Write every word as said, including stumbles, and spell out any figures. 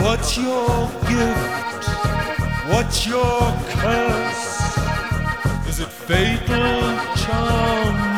What's your gift? What's your curse? Is it fatal charm